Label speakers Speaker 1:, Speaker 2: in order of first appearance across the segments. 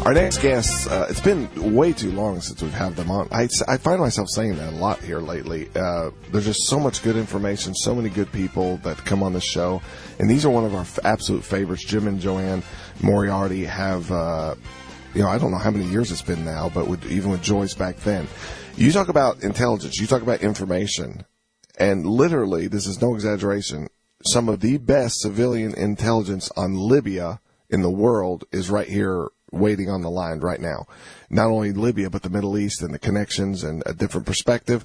Speaker 1: Our next guest, it's been way too long since we've had them on. I find myself saying that a lot here lately. There's just so much good information, so many good people that come on the show. And these are one of our absolute favorites. Jim and Joanne Moriarty have, I don't know how many years it's been now, but even with Joyce back then. You talk about intelligence, you talk about information, and literally, this is no exaggeration, some of the best civilian intelligence on Libya in the world is right here waiting on the line right now. Not only Libya, but the Middle East and the connections and a different perspective.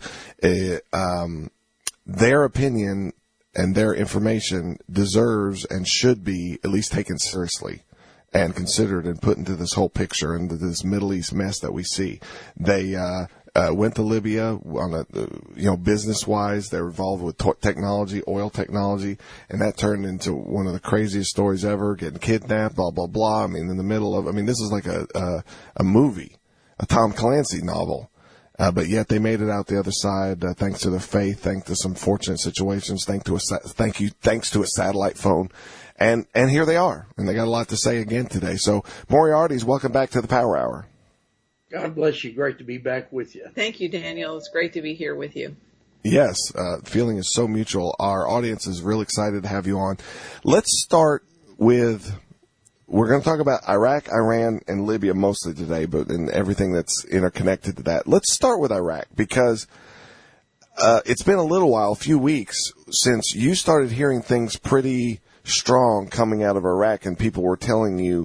Speaker 1: Their opinion and their information deserves and should be at least taken seriously and considered and put into this whole picture, into this Middle East mess that we see. They went to Libya on a, business-wise. They're involved with technology, oil technology, and that turned into one of the craziest stories ever, getting kidnapped, blah, blah, blah. In the middle of, this is like a movie, a Tom Clancy novel. But yet they made it out the other side, thanks to their faith, thanks to some fortunate situations, thanks to a satellite phone. And here they are, and they got a lot to say again today. So, Moriarty's, welcome back to the Power Hour.
Speaker 2: God bless you. Great to be back with you.
Speaker 3: Thank you, Daniel. It's great to be here with you.
Speaker 1: Yes, the feeling is so mutual. Our audience is real excited to have you on. Let's start with, we're going to talk about Iraq, Iran, and Libya mostly today, but and everything that's interconnected to that. Let's start with Iraq because it's been a little while, a few weeks, since you started hearing things pretty strong coming out of Iraq, and people were telling you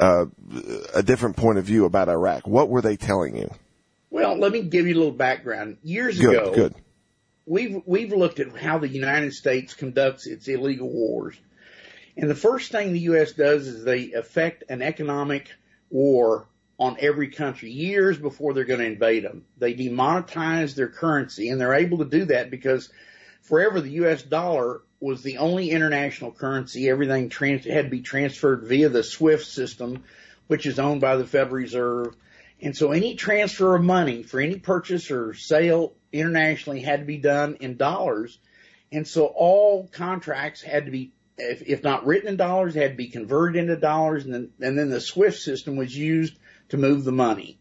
Speaker 1: a different point of view about Iraq. What were they telling you?
Speaker 2: Well, let me give you a little background. Years ago, we've looked at how the United States conducts its illegal wars. And the first thing the U.S. does is they effect an economic war on every country years before they're going to invade them. They demonetize their currency, and they're able to do that because forever the U.S. dollar was the only international currency. Everything had to be transferred via the SWIFT system, which is owned by the Federal Reserve. And so any transfer of money for any purchase or sale internationally had to be done in dollars. And so all contracts had to be, if not written in dollars, had to be converted into dollars. And then the SWIFT system was used to move the money.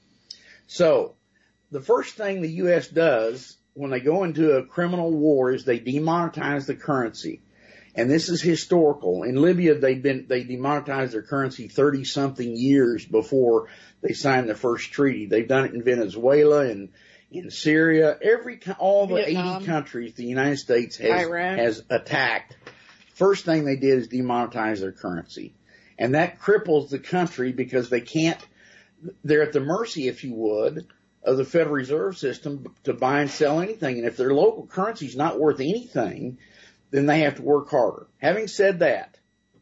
Speaker 2: So the first thing the U.S. does when they go into a criminal war is they demonetize the currency. And this is historical. In Libya, they demonetized their currency 30-something years before they signed the first treaty. They've done it in Venezuela and in Syria. All the Vietnam, 80 countries the United States has attacked. First thing they did is demonetize their currency. And that cripples the country because they're at the mercy, if you would, of the Federal Reserve System to buy and sell anything. And if their local currency is not worth anything, then they have to work harder. Having said that,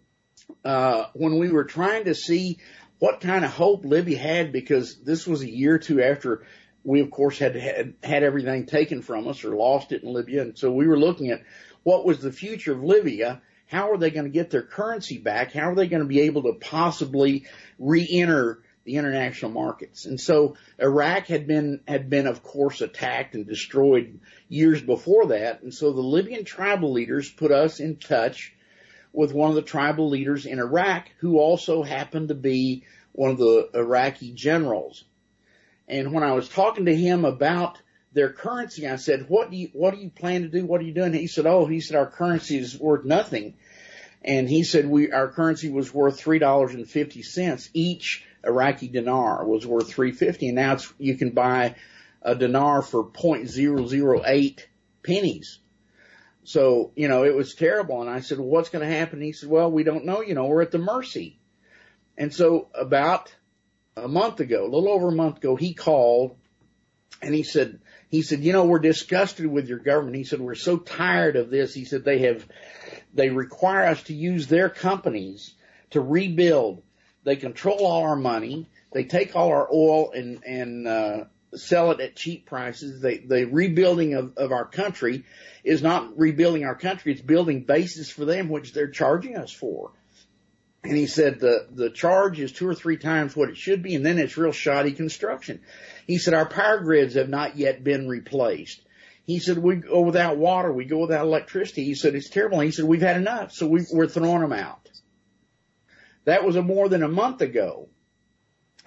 Speaker 2: when we were trying to see what kind of hope Libya had, because this was a year or two after we, of course, had everything taken from us or lost it in Libya. And so we were looking at what was the future of Libya. How are they going to get their currency back? How are they going to be able to possibly re-enter the international markets? And so Iraq had been, of course, attacked and destroyed years before that. And so the Libyan tribal leaders put us in touch with one of the tribal leaders in Iraq, who also happened to be one of the Iraqi generals. And when I was talking to him about their currency, I said, what do you plan to do? What are you doing? He said, our currency is worth nothing. And he said, our currency was worth $3.50. Each Iraqi dinar was worth $3.50. And now you can buy a dinar for 0.008 pennies. So, it was terrible. And I said, well, what's going to happen? And he said, well, we don't know. We're at the mercy. And so about a little over a month ago, he called and he said, we're disgusted with your government. He said, we're so tired of this. He said, they require us to use their companies to rebuild. They control all our money. They take all our oil and sell it at cheap prices. The rebuilding of our country is not rebuilding our country. It's building bases for them, which they're charging us for. And he said the charge is 2 or 3 times what it should be, and then it's real shoddy construction. He said our power grids have not yet been replaced. He said we go without water, we go without electricity. He said it's terrible. And he said we've had enough, so we're throwing them out. That was more than a month ago.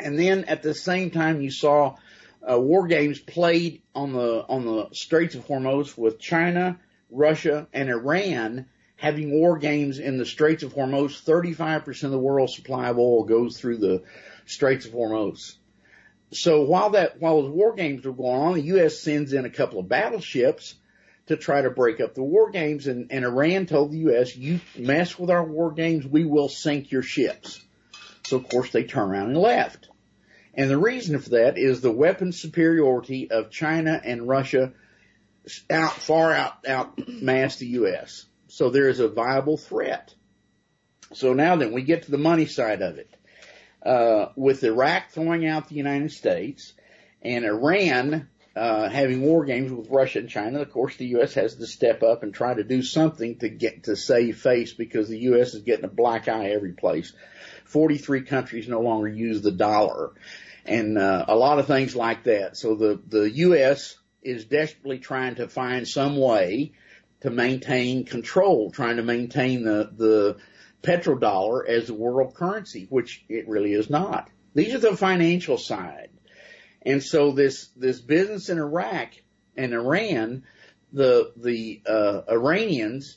Speaker 2: And then at the same time, you saw war games played on the Straits of Hormuz with China, Russia, and Iran having war games in the Straits of Hormuz. 35% of the world's supply of oil goes through the Straits of Hormuz. So while those war games were going on, the U.S. sends in a couple of battleships to try to break up the war games, and Iran told the U.S., you mess with our war games, we will sink your ships. So, of course, they turned around and left. And the reason for that is the weapon superiority of China and Russia far outmassed the U.S. So there is a viable threat. So now then, we get to the money side of it. With Iraq throwing out the United States and Iran having war games with Russia and China, of course, the U.S. has to step up and try to do something to save face, because the U.S. is getting a black eye every place. 43 countries no longer use the dollar, and a lot of things like that. So the U.S. is desperately trying to find some way to maintain control, trying to maintain the petrodollar as the world currency, which it really is not. These are the financial side. And so this business in Iraq and Iran, the Iranians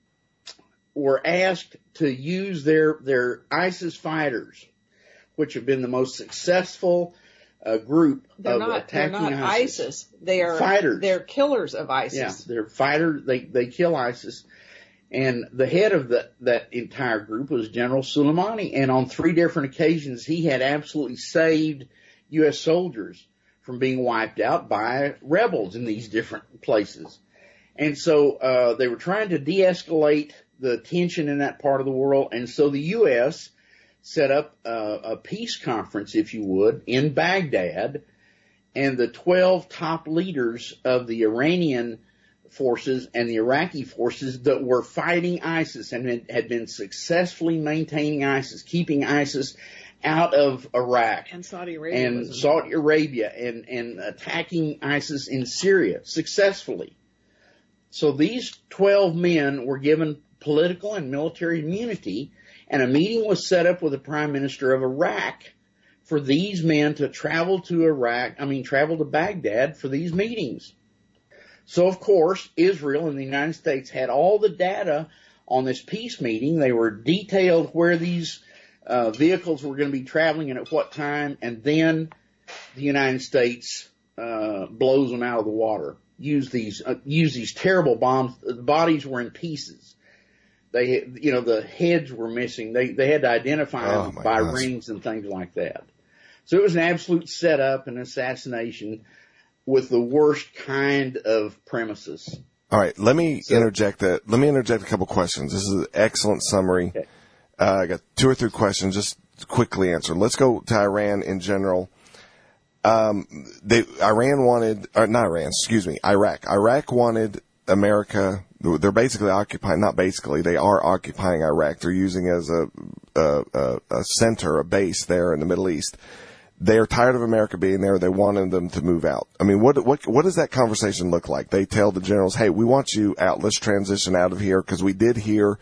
Speaker 2: were asked to use their ISIS fighters, which have been the most successful group of attacking ISIS.
Speaker 3: They're not ISIS. They are
Speaker 2: fighters.
Speaker 3: They're killers of ISIS.
Speaker 2: Yeah, they're fighters. They kill ISIS. And the head of that entire group was General Soleimani. And on 3 different occasions, he had absolutely saved U.S. soldiers from being wiped out by rebels in these different places. And so they were trying to de-escalate the tension in that part of the world. And so the U.S. set up a peace conference, if you would, in Baghdad. And the 12 top leaders of the Iranian forces and the Iraqi forces that were fighting ISIS and had been successfully maintaining ISIS, keeping ISIS out of Iraq
Speaker 3: and Saudi Arabia
Speaker 2: and attacking ISIS in Syria successfully. So these 12 men were given political and military immunity, and a meeting was set up with the Prime Minister of Iraq for these men to travel to Baghdad for these meetings. So, of course, Israel and the United States had all the data on this peace meeting. They were detailed where these vehicles were going to be traveling and at what time, and then the United States blows them out of the water. Use these terrible bombs. The bodies were in pieces. The heads were missing. They had to identify them by rings and things like that. So it was an absolute setup and assassination with the worst kind of premises.
Speaker 1: All right, let me interject a couple questions. This is an excellent summary. Okay. I got 2 or 3 questions, just quickly answer. Let's go to Iran in general. Iraq wanted America. They're basically they are occupying Iraq. They're using it as a center, a base there in the Middle East. They're tired of America being there. They wanted them to move out. I mean, what does that conversation look like? They tell the generals, hey, we want you out. Let's transition out of here, because we did hear,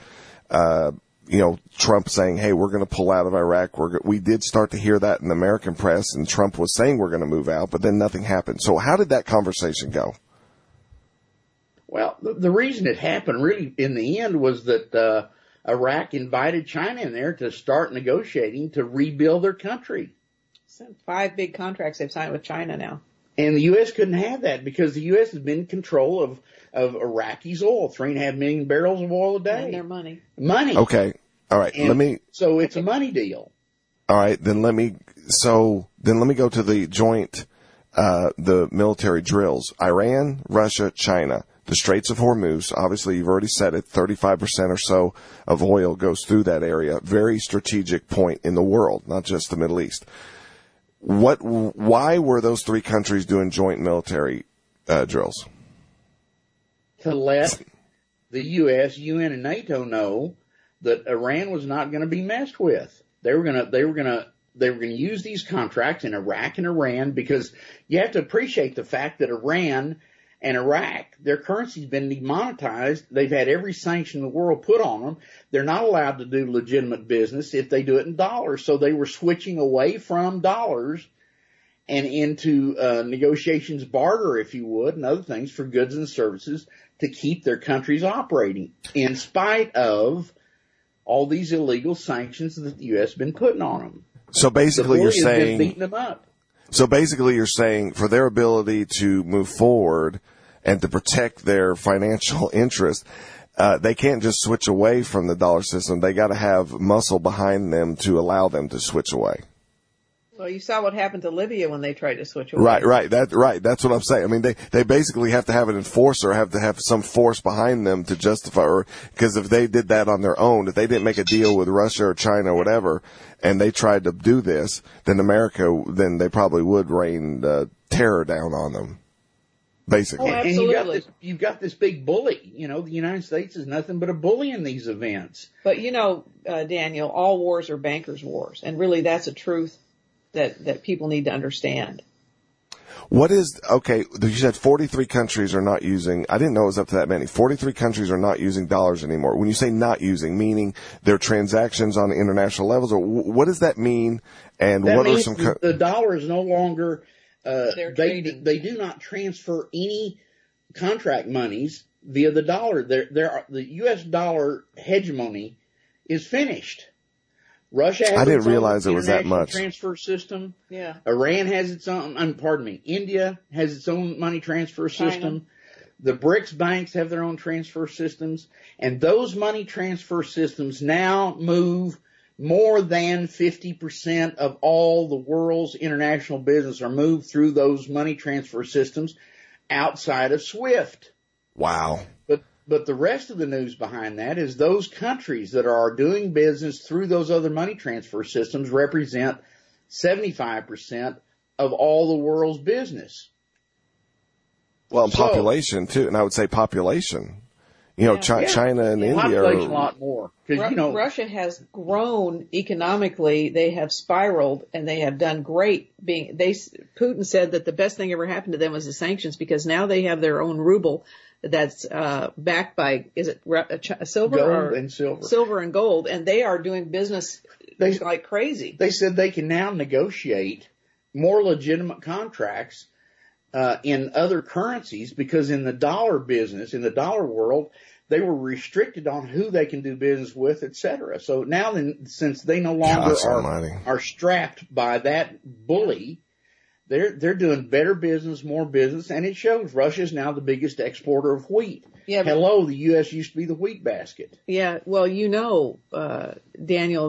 Speaker 1: Trump saying, hey, we're going to pull out of Iraq. We did start to hear that in the American press, and Trump was saying we're going to move out, but then nothing happened. So how did that conversation go?
Speaker 2: Well, the reason it happened really in the end was that Iraq invited China in there to start negotiating to rebuild their country.
Speaker 3: 5 big contracts they've signed with China now.
Speaker 2: And the U.S. couldn't have that because the U.S. has been in control of Iraqi's oil, 3.5 million barrels of oil a day.
Speaker 3: And their money.
Speaker 1: Okay. All right.
Speaker 2: So it's a money deal.
Speaker 1: All right. Then let me go to the joint, the military drills. Iran, Russia, China. The Straits of Hormuz, obviously you've already said it, 35% or so of oil goes through that area. Very strategic point in the world, not just the Middle East. Why were those 3 countries doing joint military drills?
Speaker 2: To let the U.S., UN, and NATO know that Iran was not going to be messed with. They were going to use these contracts in Iraq and Iran, because you have to appreciate the fact that Iran and Iraq, their currency's been demonetized. They've had every sanction in the world put on them. They're not allowed to do legitimate business if they do it in dollars. So they were switching away from dollars and into negotiations, barter, if you would, and other things for goods and services to keep their countries operating in spite of all these illegal sanctions that the U.S. has been putting on them.
Speaker 1: So basically you're saying,
Speaker 2: beating them up.
Speaker 1: So basically you're saying for their ability to move forward and to protect their financial interest, they can't just switch away from the dollar system. They got to have muscle behind them to allow them to switch away.
Speaker 3: Well, you saw what happened to Libya when they tried to switch away.
Speaker 1: Right. That's what I'm saying. I mean, they basically have to have an enforcer, have to have some force behind them to justify, or, because if they did that on their own, if they didn't make a deal with Russia or China or whatever, and they tried to do this, then then they probably would rain terror down on them. Basically.
Speaker 3: Oh, absolutely.
Speaker 2: And you've got this big bully. You know, the United States is nothing but a bully in these events.
Speaker 3: But you know, Daniel, all wars are bankers' wars, and really that's a truth that people need to understand.
Speaker 1: Okay, you said 43 countries are not using, I didn't know it was up to that many. 43 countries are not using dollars anymore. When you say not using, meaning their transactions on international levels, or what does that mean? And
Speaker 2: that
Speaker 1: what
Speaker 2: means
Speaker 1: are some
Speaker 2: the dollar is no longer, they do not transfer any contract monies via the dollar. The U.S. dollar hegemony is finished. Russia has
Speaker 1: I didn't
Speaker 2: its own
Speaker 1: realize it was that much
Speaker 2: transfer system.
Speaker 3: Yeah.
Speaker 2: Iran has its own, India has its own money transfer system. The BRICS banks have their own transfer systems. And those money transfer systems now move more than 50% of all the world's international business are moved through those money transfer systems outside of SWIFT.
Speaker 1: Wow.
Speaker 2: But the rest of the news behind that is those countries that are doing business through those other money transfer systems represent 75% of all the world's business.
Speaker 1: Well, and population too, and I would say population. You know, China and India
Speaker 2: population a lot more.
Speaker 3: Russia has grown economically. They have spiraled, and they have done great. Putin said that the best thing ever happened to them was the sanctions, because now they have their own ruble that's backed by, is it silver?
Speaker 2: Gold and silver.
Speaker 3: Silver and gold, and they are doing business like crazy.
Speaker 2: They said they can now negotiate more legitimate contracts in other currencies, because in the dollar business, in the dollar world, they were restricted on who they can do business with, etc. So now, since they no longer are strapped by that bully, they're doing better business, more business, and it shows. Russia's now the biggest exporter of wheat. Yeah, hello, the U.S. used to be the wheat basket.
Speaker 3: Yeah, well, you know, Daniel,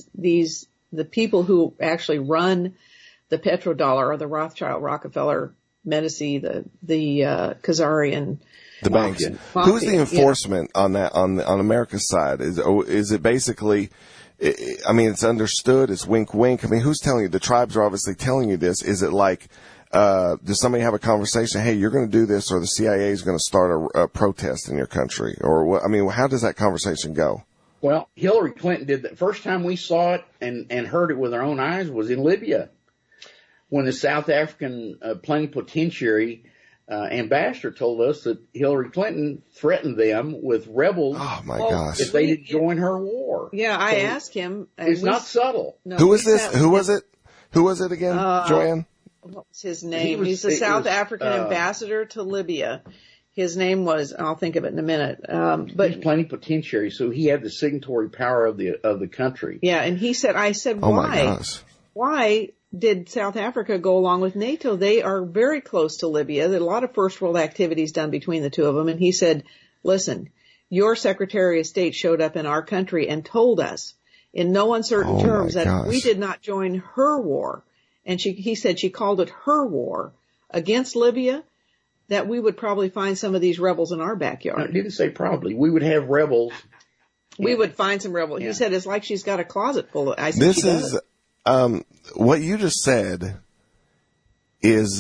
Speaker 3: the people who actually run the petrodollar are the Rothschild, Rockefeller, Medici, the Khazarian.
Speaker 1: The banks. Who's the enforcement on that, on America's side? Is it basically, I mean, it's understood, it's wink wink. I mean, who's telling you? The tribes are obviously telling you this. Is it like, does somebody have a conversation, hey, you're going to do this, or the CIA is going to start a protest in your country? Or what? I mean, how does that conversation go?
Speaker 2: Well, Hillary Clinton did that. First time we saw it and heard it with our own eyes was in Libya, when the South African plenipotentiary ambassador told us that Hillary Clinton threatened them with rebels if they didn't join her war.
Speaker 3: Yeah, I asked him.
Speaker 2: It's not subtle.
Speaker 1: No, who is this? Who was it? Who was it again, Joanne?
Speaker 3: What's his name? He's the South African ambassador to Libya. His name was, I'll think of it in a minute. But
Speaker 2: he's plenipotentiary, so he had the signatory power of the country.
Speaker 3: Yeah, and I said, why?
Speaker 1: Oh my gosh.
Speaker 3: Why did South Africa go along with NATO? They are very close to Libya. There's a lot of first world activities done between the two of them. And he said, listen, your Secretary of State showed up in our country and told us in no uncertain terms that if we did not join her war, and he said she called it her war against Libya, that we would probably find some of these rebels in our backyard.
Speaker 2: No, I didn't say probably. We would have rebels.
Speaker 3: We would find some rebels. Yeah. He said it's like she's got a closet full of. I said
Speaker 1: this is what you just said is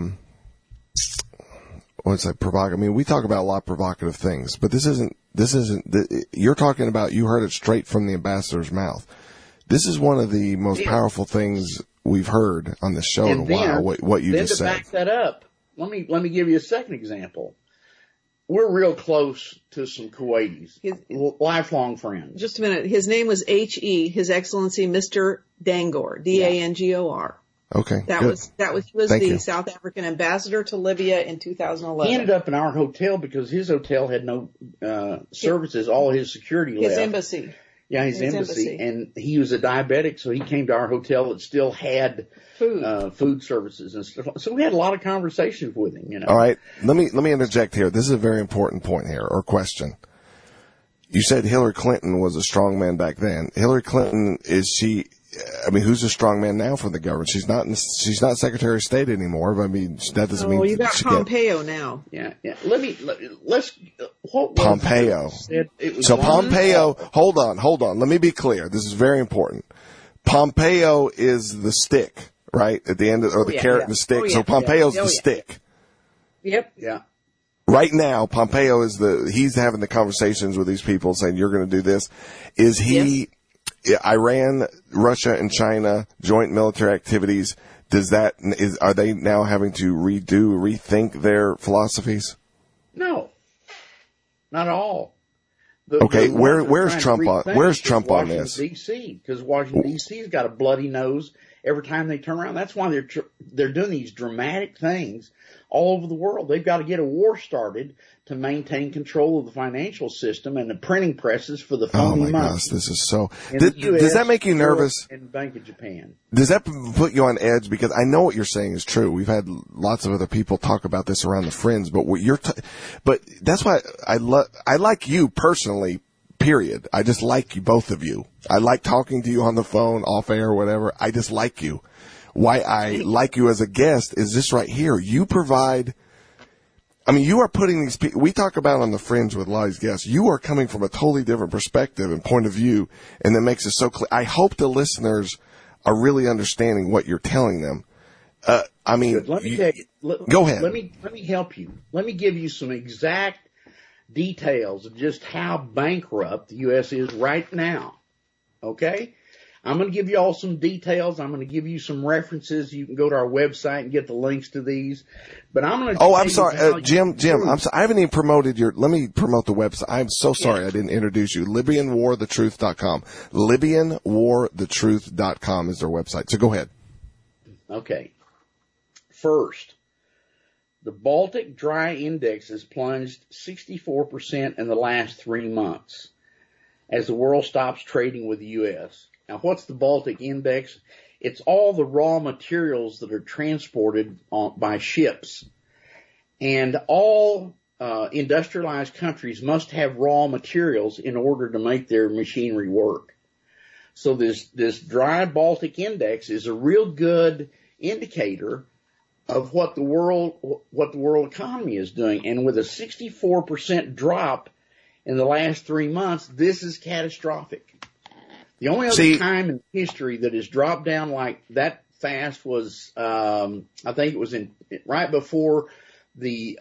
Speaker 1: what's that provocative? I mean, we talk about a lot of provocative things, but this isn't. You're talking about. You heard it straight from the ambassador's mouth. This is one of the most powerful things we've heard on the show in a while. What you just said.
Speaker 2: Then to back that up, let me give you a second example. We're real close to some Kuwaitis, lifelong friends.
Speaker 3: Just a minute. His name was H.E., His Excellency Mr. Dangor, D-A-N-G-O-R.
Speaker 1: Okay.
Speaker 3: He was the South African ambassador to Libya in 2011.
Speaker 2: He ended up in our hotel because his hotel had no services. All his security left.
Speaker 3: His embassy.
Speaker 2: Yeah, his embassy. And he was a diabetic, so he came to our hotel that still had food services and stuff. So we had a lot of conversations with him, you know.
Speaker 1: All right. Let me interject here. This is a very important point here, or question. You said Hillary Clinton was a strong man back then. Hillary Clinton, who's a strong man now for the government? She's not Secretary of State anymore. But I mean, that doesn't mean.
Speaker 3: Oh, you got Pompeo now.
Speaker 2: Yeah. Let's.
Speaker 1: Pompeo. So Pompeo. Hold on. Let me be clear. This is very important. Pompeo is the stick, right? At the end of, or the carrot and the stick. So Pompeo's the stick.
Speaker 2: Yep. Yeah.
Speaker 1: Right now, Pompeo he's having the conversations with these people saying, you're going to do this. Is he, Iran, Russia, and China, joint military activities, are they now having to rethink their philosophies?
Speaker 2: No. Not at all.
Speaker 1: Where's Trump on this?
Speaker 2: D.C. Because Washington D.C.'s got a bloody nose every time they turn around. That's why they're doing these dramatic things all over the world. They've got to get a war started to maintain control of the financial system and the printing presses for the phony money. Oh my gosh,
Speaker 1: this is so. Does that make you nervous?
Speaker 2: In the Bank of Japan.
Speaker 1: Does that put you on edge? Because I know what you're saying is true. We've had lots of other people talk about this around the Friends, but but that's why I like you personally. Period. I just like you, both of you. I like talking to you on the phone, off air, whatever. I just like you. Why I like you as a guest is this right here. You provide, you are putting these people, we talk about on the Fringe with a lot of these guests, you are coming from a totally different perspective and point of view, and that makes it so clear. I hope the listeners are really understanding what you're telling them.
Speaker 2: Let me tell you,
Speaker 1: go ahead.
Speaker 2: Let me help you. Let me give you some exact details of just how bankrupt the U.S. is right now. Okay? I'm going to give you all some details. I'm going to give you some references. You can go to our website and get the links to these. But I'm going to.
Speaker 1: Oh, I'm sorry, Jim. I'm sorry. I haven't even promoted let me promote the website. I'm so sorry I didn't introduce you. LibyanWarTheTruth.com. LibyanWarTheTruth.com is their website. So go ahead.
Speaker 2: Okay. First, the Baltic Dry Index has plunged 64% in the last 3 months as the world stops trading with the U.S. Now, what's the Baltic Index? It's all the raw materials that are transported by ships. And all industrialized countries must have raw materials in order to make their machinery work. So this dry Baltic Index is a real good indicator of what the world economy is doing. And with a 64% drop in the last 3 months, this is catastrophic. The only other time in history that has dropped down like that fast was, I think it was right before the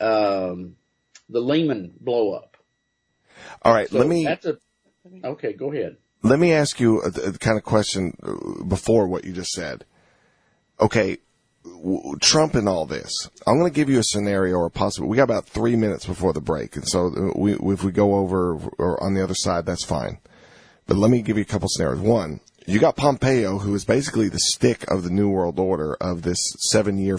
Speaker 2: Lehman blow up.
Speaker 1: All right.
Speaker 2: So okay, go ahead.
Speaker 1: Let me ask you a kind of question before what you just said. Okay. Trump and all this. I'm going to give you a scenario or possible. We got about 3 minutes before the break. And so if we go over or on the other side, that's fine. But let me give you a couple scenarios. One, you got Pompeo, who is basically the stick of the New World Order of this 7-country,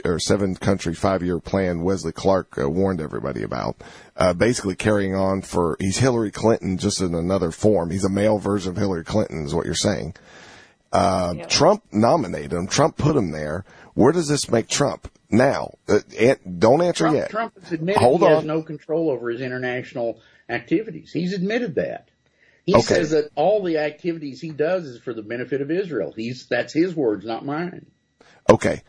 Speaker 1: 5-year plan Wesley Clark warned everybody about. Basically carrying on he's Hillary Clinton just in another form. He's a male version of Hillary Clinton is what you're saying. Trump nominated him. Trump put him there. Where does this make Trump? Now, don't answer yet.
Speaker 2: Trump has admitted he has no control over his international activities. He's admitted that. He says that all the activities he does is for the benefit of Israel. That's his words, not mine.
Speaker 1: Okay.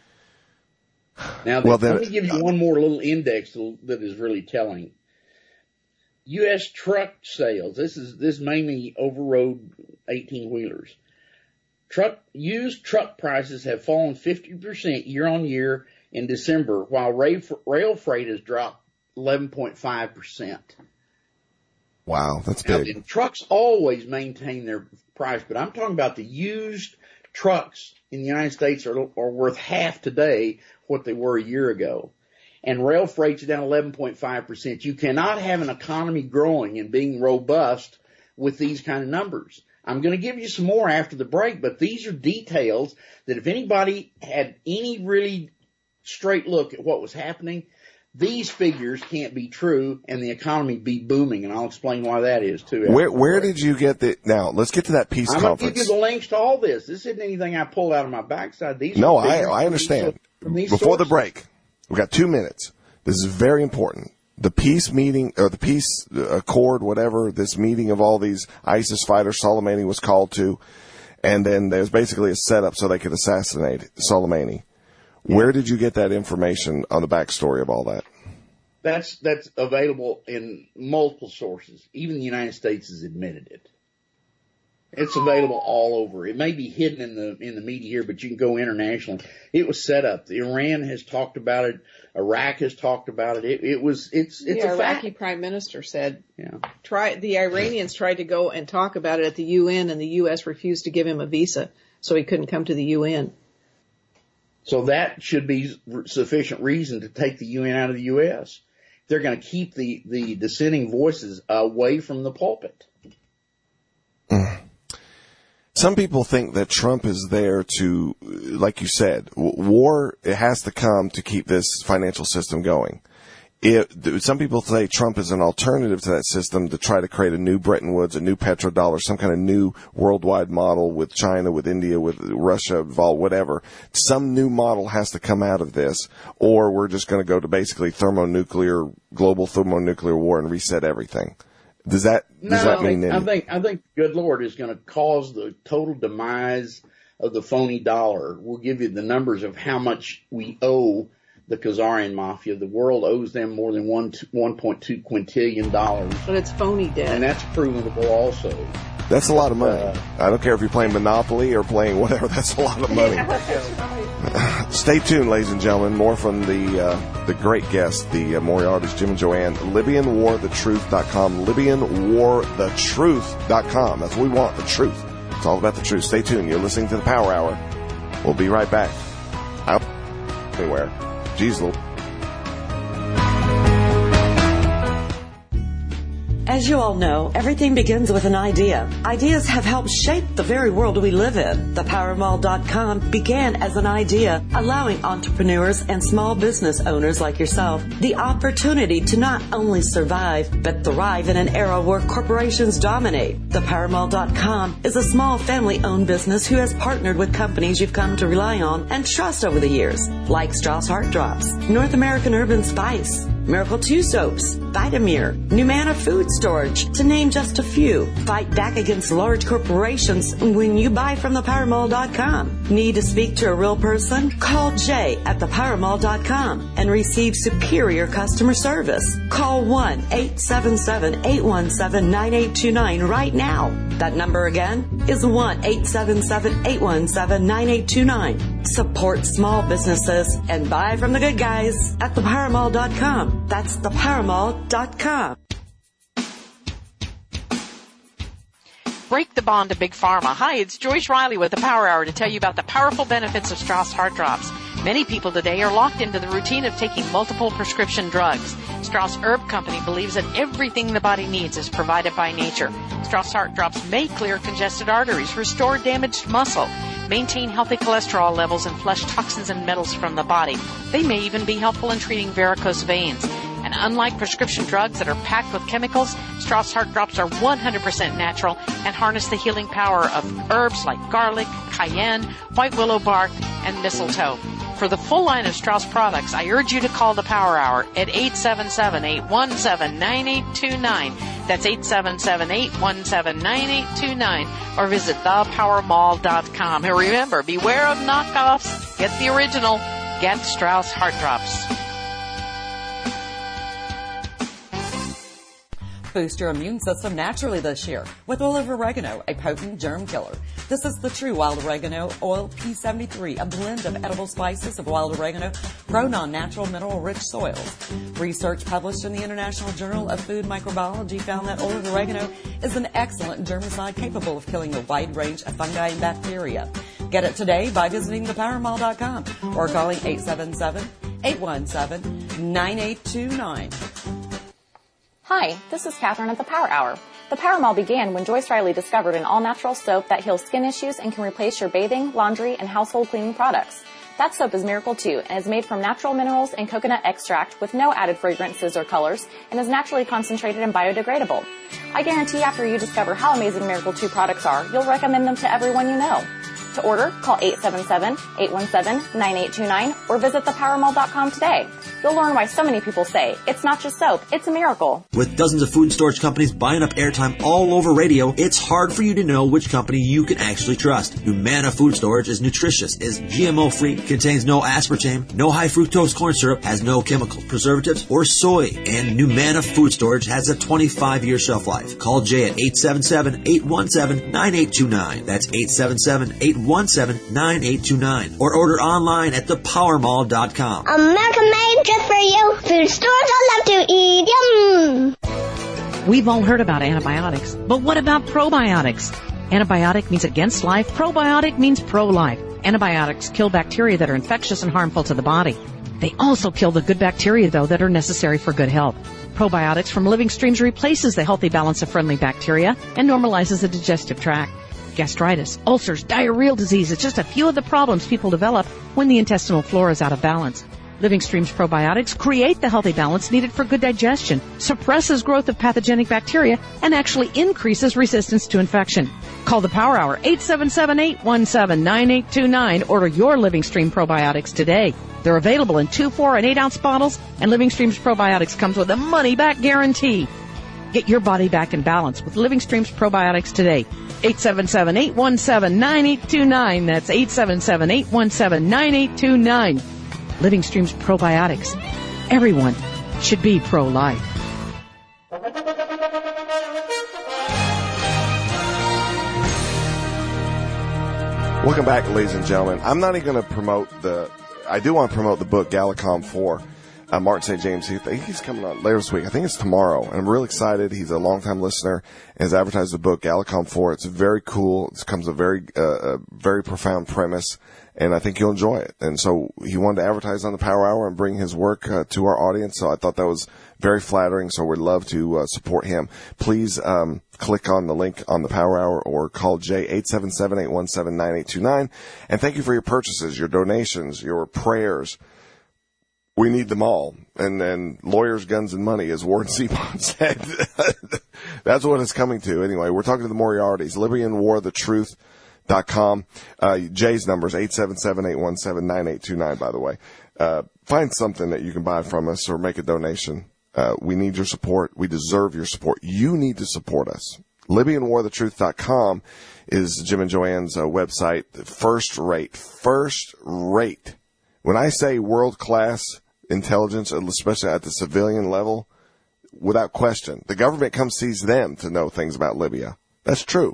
Speaker 2: Now, let me give you one more little index that is really telling. U.S. truck sales. This mainly over-road 18-wheelers. Used truck prices have fallen 50% year on year in December, while rail freight has dropped 11.5%.
Speaker 1: Wow, that's big.
Speaker 2: Now, trucks always maintain their price, but I'm talking about the used trucks in the United States are worth half today what they were a year ago. and rail freight's down 11.5%. You cannot have an economy growing and being robust with these kind of numbers. I'm going to give you some more after the break, but these are details that if anybody had any really straight look at what was happening, these figures can't be true and the economy be booming, and I'll explain why that is too.
Speaker 1: Where did you get the? Now let's get to that peace conference.
Speaker 2: I'm going to give you the links to all this. This isn't anything I pulled out of my backside. These
Speaker 1: no, I understand. Before the break, we've got 2 minutes. This is very important. The peace meeting, or the peace accord, whatever, this meeting of all these ISIS fighters Soleimani was called to, and then there's basically a setup so they could assassinate Soleimani. Where did you get that information on the backstory of all that?
Speaker 2: That's available in multiple sources. Even the United States has admitted it. It's available all over. It may be hidden in the media here, but you can go internationally. It was set up. Iran has talked about it. Iraq has talked about it. It's
Speaker 3: the
Speaker 2: a
Speaker 3: Iraqi
Speaker 2: fact.
Speaker 3: prime minister said, the Iranians tried to go and talk about it at the UN, and the U.S. refused to give him a visa, so he couldn't come to the UN.
Speaker 2: So that should be sufficient reason to take the UN out of the U.S. They're going to keep the dissenting voices away from the pulpit.
Speaker 1: Some people think that Trump is there to, like you said, war, it has to come to keep this financial system going. Some people say Trump is an alternative to that system to try to create a new Bretton Woods, a new petrodollar, some kind of new worldwide model with China, with India, with Russia involved, whatever. Some new model has to come out of this, or we're just going to go to basically global thermonuclear war and reset everything. Does that mean anything?
Speaker 2: I think the good Lord is going to cause the total demise of the phony dollar. We'll give you the numbers of how much we owe the Khazarian mafia. The world owes them more than $1.2 quintillion.
Speaker 3: But it's phony debt.
Speaker 2: And that's provable also.
Speaker 1: That's a lot of money. I don't care if you're playing Monopoly or playing whatever. That's a lot of money. Stay tuned, ladies and gentlemen. More from the great guests, the Moriarty's, Jim and Joanne. LibyanWarTheTruth.com. LibyanWarTheTruth.com. That's what we want, the truth. It's all about the truth. Stay tuned. You're listening to the Power Hour. We'll be right back. Out anywhere. Jeez, Lord.
Speaker 4: As you all know, everything begins with an idea. Ideas have helped shape the very world we live in. ThePowerMall.com began as an idea, allowing entrepreneurs and small business owners like yourself the opportunity to not only survive, but thrive in an era where corporations dominate. ThePowerMall.com is a small family-owned business who has partnered with companies you've come to rely on and trust over the years, like Strauss Heart Drops, North American Urban Spice, Miracle 2 Soaps, Vitamir, Numana Food Storage, to name just a few. Fight back against large corporations when you buy from ThePowerMall.com. Need to speak to a real person? Call Jay at ThePowerMall.com and receive superior customer service. Call 1-877-817-9829 right now. That number again is 1-877-817-9829. Support small businesses and buy from the good guys at ThePowerMall.com. That's ThePowerMall.com.
Speaker 5: Break the bond to Big Pharma. Hi, it's Joyce Riley with the Power Hour to tell you about the powerful benefits of Strauss Heart Drops. Many people today are locked into the routine of taking multiple prescription drugs. Strauss Herb Company believes that everything the body needs is provided by nature. Strauss Heart Drops may clear congested arteries, restore damaged muscle, maintain healthy cholesterol levels, and flush toxins and metals from the body. They may even be helpful in treating varicose veins. And unlike prescription drugs that are packed with chemicals, Strauss Heart Drops are 100% natural and harness the healing power of herbs like garlic, cayenne, white willow bark, and mistletoe. For the full line of Strauss products, I urge you to call the Power Hour at 877-817-9829. That's 877-817-9829. Or visit thepowermall.com. And remember, beware of knockoffs. Get the original. Get Strauss Heart Drops.
Speaker 4: Boost your immune system naturally this year with oil of oregano, a potent germ killer. This is the true wild oregano oil P73, a blend of edible spices of wild oregano grown on natural mineral-rich soils. Research published in the International Journal of Food Microbiology found that oil of oregano is an excellent germicide capable of killing a wide range of fungi and bacteria. Get it today by visiting thepowermall.com or calling 877-817-9829. 9829.
Speaker 6: Hi, this is Catherine at the Power Hour. The Power Mall began when Joyce Riley discovered an all-natural soap that heals skin issues and can replace your bathing, laundry, and household cleaning products. That soap is Miracle 2 and is made from natural minerals and coconut extract with no added fragrances or colors and is naturally concentrated and biodegradable. I guarantee after you discover how amazing Miracle 2 products are, you'll recommend them to everyone you know. To order, call 877-817-9829 or visit thepowermall.com today. You'll learn why so many people say, it's not just soap, it's a miracle.
Speaker 7: With dozens of food storage companies buying up airtime all over radio, it's hard for you to know which company you can actually trust. Numanna Food Storage is nutritious, is GMO-free, contains no aspartame, no high fructose corn syrup, has no chemicals, preservatives, or soy. And Numanna Food Storage has a 25-year shelf life. Call Jay at 877-817-9829. That's 877-817-9829. Or order online at thepowermall.com.
Speaker 8: America made just for you. Food stores I love to eat. Yum.
Speaker 5: We've all heard about antibiotics, but what about probiotics? Antibiotic means against life. Probiotic means pro-life. Antibiotics kill bacteria that are infectious and harmful to the body. They also kill the good bacteria, though, that are necessary for good health. Probiotics from Living Streams replaces the healthy balance of friendly bacteria and normalizes the digestive tract. Gastritis, ulcers, diarrheal disease is just a few of the problems people develop when the intestinal flora is out of balance. Living Streams probiotics create the healthy balance needed for good digestion, suppresses growth of pathogenic bacteria, and actually increases resistance to infection. Call the Power Hour, 877-817-9829. Order your Living Stream probiotics today. They're available in 2, 4, and 8-ounce bottles, and Living Streams probiotics comes with a money-back guarantee. Get your body back in balance with Living Streams probiotics today. 877-817-9829. That's 877-817-9829. Living Streams probiotics. Everyone should be pro-life.
Speaker 1: Welcome back, ladies and gentlemen. I'm not even going to promote I do want to promote the book Gallicom 4. Martin St. James, he's coming on later this week. I think it's tomorrow. And I'm really excited. He's a longtime listener and has advertised the book Gallicom 4. It's very cool. It comes with a very profound premise, and I think you'll enjoy it. And so he wanted to advertise on the Power Hour and bring his work to our audience. So I thought that was very flattering. So we'd love to support him. Please click on the link on the Power Hour or call Jay 877-817-9829. And thank you for your purchases, your donations, your prayers. We need them all. And then lawyers, guns, and money, as Warren Zevon said. That's what it's coming to. Anyway, we're talking to the Moriartys. LibyanWarTheTruth.com. Jay's number is 877-817-9829, by the way. Find something that you can buy from us or make a donation. We need your support. We deserve your support. You need to support us. LibyanWarTheTruth.com is Jim and Joanne's website. First rate. When I say world-class intelligence, especially at the civilian level, without question, the government comes sees them to know things about Libya. That's true.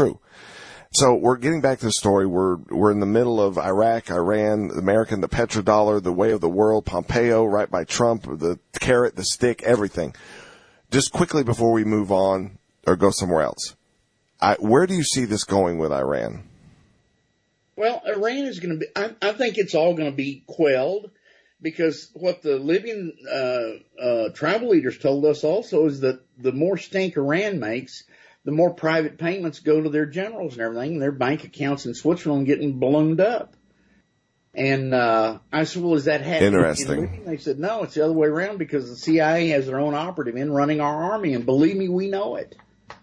Speaker 1: So we're getting back to the story. We're in the middle of Iraq, Iran, the petrodollar, the way of the world, Pompeo, right by Trump, the carrot, the stick, everything. Just quickly before we move on or go somewhere else, where do you see this going with Iran?
Speaker 2: Well, Iran is going to be, I think it's all going to be quelled, because what the Libyan tribal leaders told us also is that the more stink Iran makes, the more private payments go to their generals and everything, and their bank accounts in Switzerland getting ballooned up. And I said, well, is that happening?
Speaker 1: Interesting.
Speaker 2: They said, no, it's the other way around, because the CIA has their own operative in running our army, and believe me, we know it.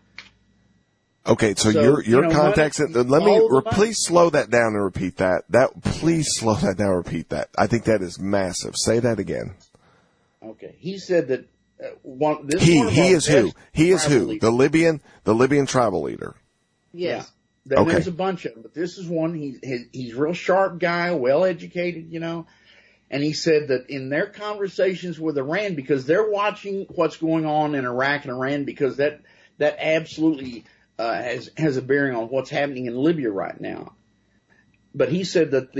Speaker 1: Okay, so your contacts. Please slow that down and repeat that. Please slow that down and repeat that. I think that is massive. Say that again.
Speaker 2: Okay, he said that
Speaker 1: he is who? The Libyan tribal leader.
Speaker 2: Yes. Yeah. Okay. There's a bunch of them, but this is one. He's a real sharp guy, well educated, And he said that in their conversations with Iran, because they're watching what's going on in Iraq and Iran, because that absolutely has a bearing on what's happening in Libya right now. But he said that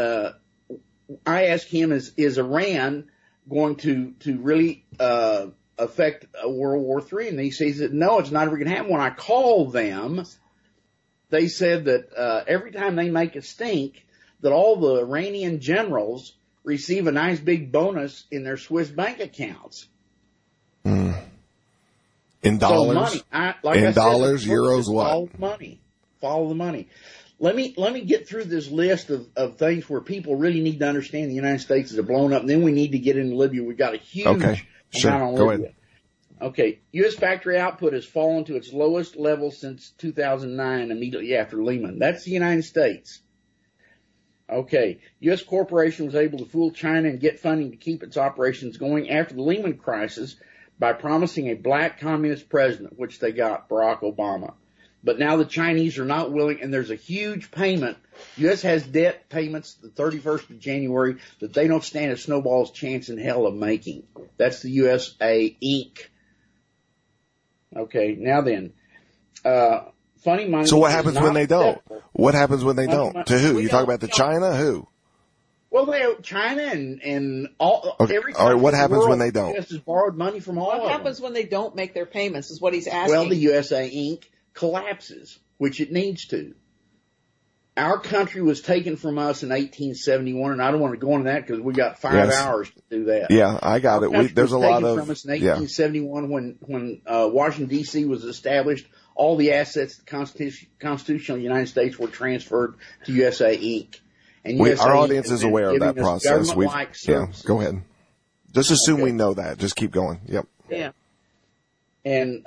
Speaker 2: I asked him, is Iran going to really affect World War III? And he says that no, it's not ever going to happen. When I called them, they said that every time they make a stink, that all the Iranian generals receive a nice big bonus in their Swiss bank accounts.
Speaker 1: In dollars?
Speaker 2: So money,
Speaker 1: in dollars, euros, what?
Speaker 2: Follow the money. Follow the money. Let me get through this list of things where people really need to understand the United States is blown up, and then we need to get into Libya. We've got a huge amount on Libya. Go ahead. Okay, U.S. factory output has fallen to its lowest level since 2009, immediately after Lehman. That's the United States. Okay, U.S. corporation was able to fool China and get funding to keep its operations going after the Lehman crisis by promising a black communist president, which they got, Barack Obama. But now the Chinese are not willing, and there's a huge payment. U.S. has debt payments the 31st of January that they don't stand a snowball's chance in hell of making. That's the USA Inc. Okay, now then, funny money.
Speaker 1: So what happens when they don't? What happens when they don't? To who? You talk about the China? Who?
Speaker 2: Well, China and all, every country.
Speaker 1: All right, what happens when they don't?
Speaker 2: The U.S. has borrowed money from all of them.
Speaker 3: What happens when they don't make their payments is what he's asking.
Speaker 2: Well, the USA Inc. collapses, which it needs to. Our country was taken from us in 1871, and I don't want to go into that because we got 5 hours to do that.
Speaker 1: Yeah, I got it. There's a lot of.
Speaker 2: From us in 1871 when Washington D.C. was established, all the assets of the constitutional United States were transferred to USA Inc. And
Speaker 1: our audience is aware of that process. Go ahead. Just assume we know that. Just keep going. Yep.
Speaker 2: Yeah. And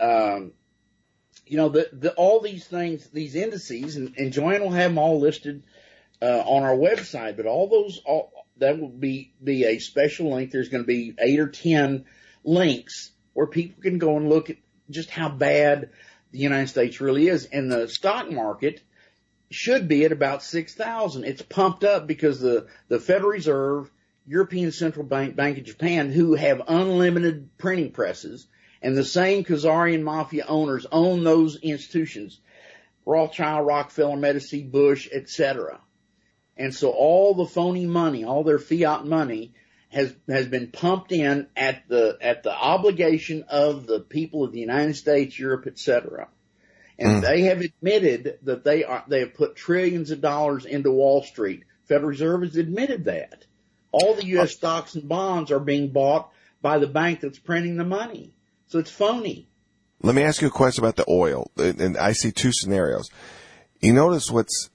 Speaker 2: all these things, these indices, and Joanne will have them all listed on our website. But that will be a special link. There's going to be 8 or 10 links where people can go and look at just how bad the United States really is. And the stock market should be at about 6,000. It's pumped up because the Federal Reserve, European Central Bank, Bank of Japan, who have unlimited printing presses, and the same Khazarian mafia owners own those institutions, Rothschild, Rockefeller, Medici, Bush, etc. And so all the phony money, all their fiat money has been pumped in at the obligation of the people of the United States, Europe, etc. And they have admitted that they have put trillions of dollars into Wall Street. Federal Reserve has admitted that. All the U.S. stocks and bonds are being bought by the bank that's printing the money. So it's phony.
Speaker 1: Let me ask you a question about the oil. And I see two scenarios. You notice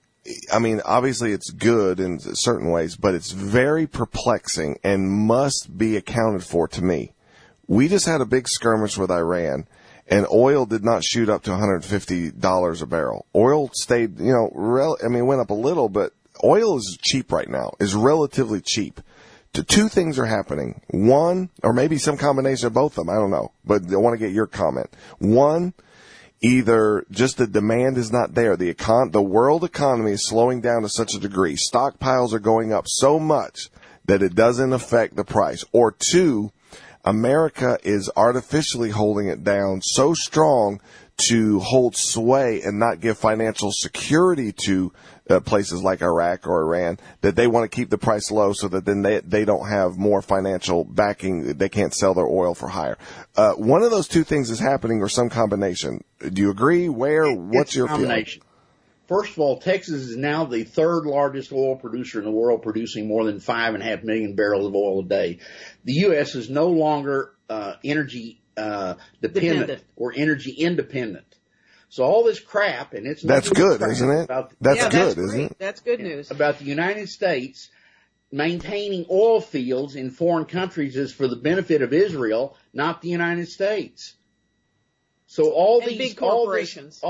Speaker 1: obviously it's good in certain ways, but it's very perplexing and must be accounted for to me. We just had a big skirmish with Iran. And oil did not shoot up to $150 a barrel. Oil stayed, went up a little, but oil is cheap right now, is relatively cheap. Two things are happening. One, or maybe some combination of both of them, I don't know, but I want to get your comment. One, either just the demand is not there. The world economy is slowing down to such a degree. Stockpiles are going up so much that it doesn't affect the price. Or two, America is artificially holding it down so strong to hold sway and not give financial security to places like Iraq or Iran that they want to keep the price low so that then they don't have more financial backing. They can't sell their oil for higher. One of those two things is happening or some combination. Do you agree? Where? What's your feeling?
Speaker 2: First of all, Texas is now the third largest oil producer in the world, producing more than 5.5 million barrels of oil a day. The U.S. is no longer energy dependent or energy independent. So all this crap, and it's
Speaker 1: that's good, isn't it? That's good, isn't it?
Speaker 3: That's good news.
Speaker 2: About the United States maintaining oil fields in foreign countries is for the benefit of Israel, not the United States. So all these
Speaker 3: big corporations,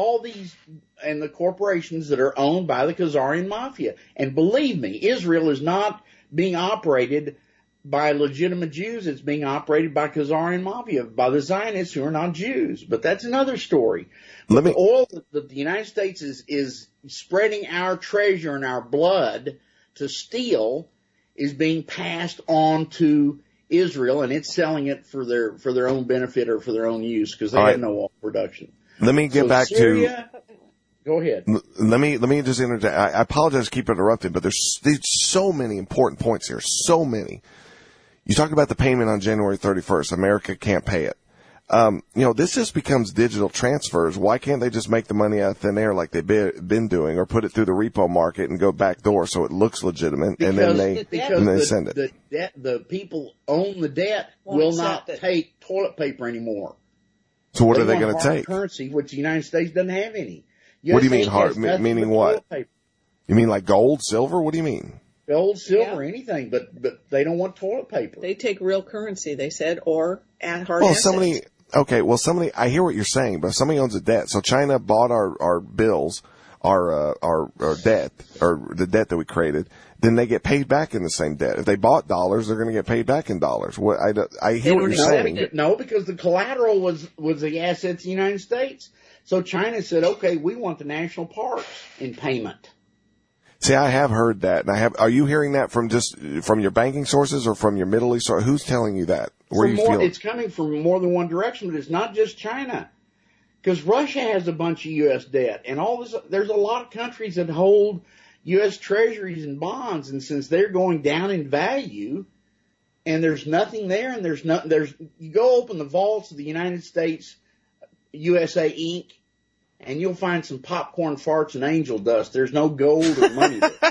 Speaker 2: and the corporations that are owned by the Khazarian mafia. And believe me, Israel is not being operated by legitimate Jews. It's being operated by Khazarian mafia, by the Zionists who are not Jews. But that's another story. The oil that the United States is spreading our treasure and our blood to steal is being passed on to Israel, and it's selling it for their own benefit or for their own use because they have no oil production.
Speaker 1: Let me get back
Speaker 2: Syria, go ahead.
Speaker 1: Let me just interject. I apologize to keep interrupting, but there's so many important points here. So many. You talked about the payment on January 31st. America can't pay it. this just becomes digital transfers. Why can't they just make the money out of thin air like they've been doing, or put it through the repo market and go back door so it looks legitimate, and then they send it?
Speaker 2: The people own the debt will not take toilet paper anymore.
Speaker 1: So what are they going to take?
Speaker 2: Currency, which the United States doesn't have any.
Speaker 1: What do you mean hard? Meaning what? You mean like gold, silver? What do you mean?
Speaker 2: Gold, silver, anything, but they don't want toilet paper.
Speaker 3: They take real currency, they said, or hard assets.
Speaker 1: Somebody, I hear what you're saying, but if somebody owns a debt, so China bought our bills, our debt, or the debt that we created, then they get paid back in the same debt. If they bought dollars, they're going to get paid back in dollars. I hear what you're saying.
Speaker 2: No, because the collateral was the assets of the United States. So China said, okay, we want the national parks in payment.
Speaker 1: See, I have heard that, and are you hearing that from your banking sources or from your Middle East, or who's telling you that?
Speaker 2: It's coming from more than one direction, but it's not just China. Because Russia has a bunch of U.S. debt, and there's a lot of countries that hold U.S. treasuries and bonds, and since they're going down in value, and there's nothing there, and you go open the vaults of the United States, USA Inc., and you'll find some popcorn farts and angel dust. There's no gold or money there.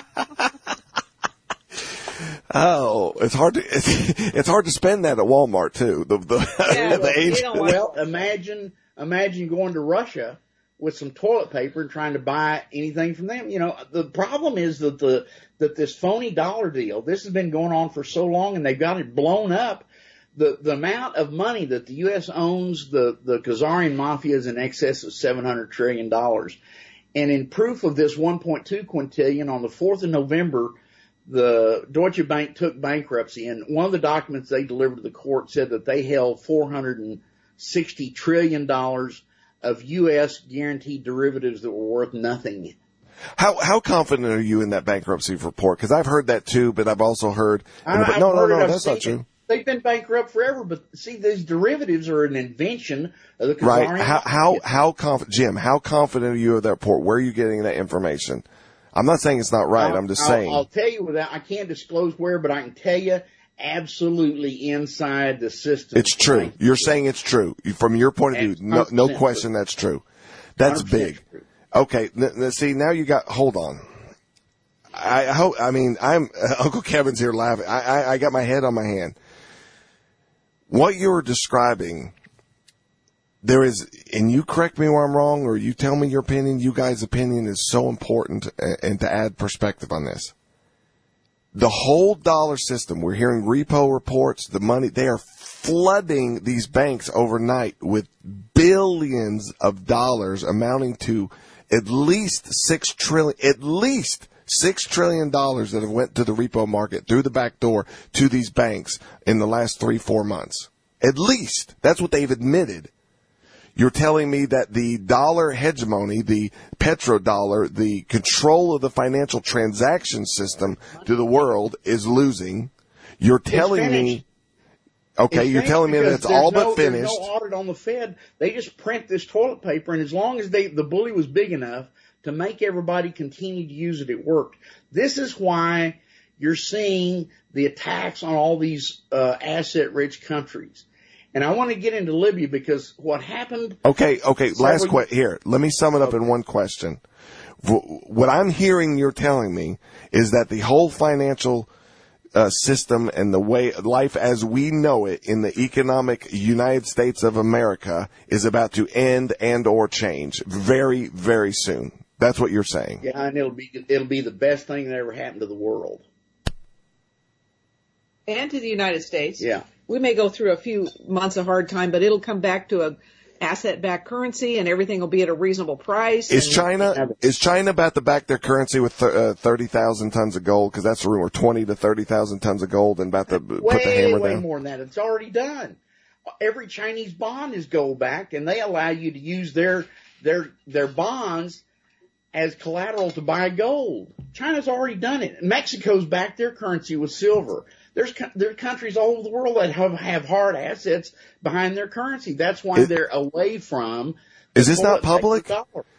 Speaker 1: Oh, it's hard to spend that at Walmart too.
Speaker 2: Well, imagine going to Russia with some toilet paper and trying to buy anything from them. The problem is that this phony dollar deal, this has been going on for so long, and they've got it blown up. The amount of money that the U.S. owns the Khazarian mafia is in excess of $700 trillion. And in proof of this 1.2 quintillion, on the 4th of November, the Deutsche Bank took bankruptcy. And one of the documents they delivered to the court said that they held $460 trillion of U.S. guaranteed derivatives that were worth nothing.
Speaker 1: How confident are you in that bankruptcy report? Because I've heard that too, but I've also heard no, that's not true.
Speaker 2: They've been bankrupt forever, but see, these derivatives are an invention of the Khazarian.
Speaker 1: Right. How confident, Jim, how confident are you of that report? Where are you getting that information? I'm not saying it's not right. I'm just saying.
Speaker 2: I'll tell you I can't disclose where, but I can tell you absolutely inside the system.
Speaker 1: It's true. You're saying it's true. From your point of view, no question that's true. That's big. True. Okay. See, now hold on. Uncle Kevin's here laughing. I got my head on my hand. What you're describing, there is, and you correct me where I'm wrong, or you tell me your opinion, you guys' opinion is so important, and to add perspective on this. The whole dollar system, we're hearing repo reports, the money, they are flooding these banks overnight with billions of dollars amounting to at least $6 trillion that have went to the repo market through the back door to these banks in the last 3-4 months. At least. That's what they've admitted. You're telling me that the dollar hegemony, the petrodollar, the control of the financial transaction system to the world is losing. You're telling me, okay, you're telling me that it's all but finished.
Speaker 2: There's no audit on the Fed. They just print this toilet paper, and as long as the bully was big enough to make everybody continue to use it, it worked. This is why you're seeing the attacks on all these asset-rich countries. And I want to get into Libya because what happened... Okay,
Speaker 1: last question. Here, let me sum it up in one question. What I'm hearing you're telling me is that the whole financial system and the way life as we know it in the economic United States of America is about to end and or change very, very soon. That's what you're saying.
Speaker 2: Yeah, and it'll be the best thing that ever happened to the world.
Speaker 3: And to the United States.
Speaker 2: Yeah.
Speaker 3: We may go through a few months of hard time, but it'll come back to a asset-backed currency, and everything will be at a reasonable price.
Speaker 1: Is China about to back their currency with 30,000 tons of gold? Because that's the rumor, 20 to 30,000 tons of gold, and about to put the hammer down.
Speaker 2: Way more than that. It's already done. Every Chinese bond is gold-backed, and they allow you to use their bonds as collateral to buy gold. China's already done it. Mexico's backed their currency with silver. There are countries all over the world that have hard assets behind their currency. That's why they're away from.
Speaker 1: Is this not public?